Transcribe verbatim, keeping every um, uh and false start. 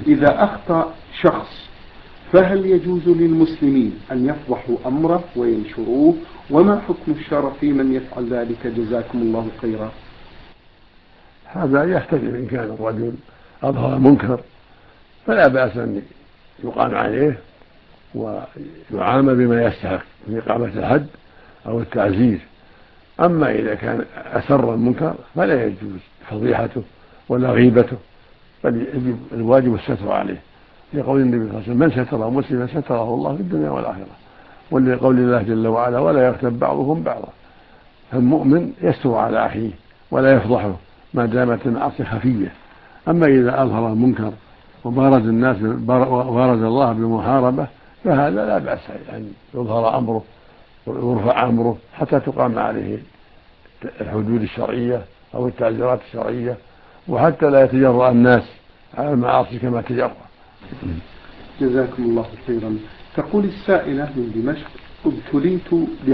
إذا أخطأ شخص فهل يجوز للمسلمين أن يفضحوا أمره وينشروه؟ وما حكم الشرع في من يفعل ذلك؟ جزاكم الله خيرا. هذا يختلف. إن كان الرجل أظهر المنكر فلا بأس أن يقام عليه ويعامل بما يستحق من إقامة الحد أو التعزير. أما إذا كان أسر المنكر فلا يجوز فضيحته ولا غيبته، بل يجب الواجب الستر عليه، لقول النبي صلى الله عليه وسلم: من ستر مسلما ستره الله في الدنيا والآخرة. ولقول الله جل وعلا: ولا يغتب بعضهم بعضا. فالمؤمن يستر على أخيه ولا يفضحه ما دامت المعصية خفية. أما إذا أظهر المنكر وبارز الناس وبارز الله بالمحاربة فهذا لا بأس أن يظهر أمره ويرفع أمره حتى تقام عليه الحدود الشرعية أو التعزيرات الشرعية، وحتى لا يتجرأ الناس على المعاصي كما تجرأ. جزاكم الله خيرا. تقول السائلة من دمشق: ابتليت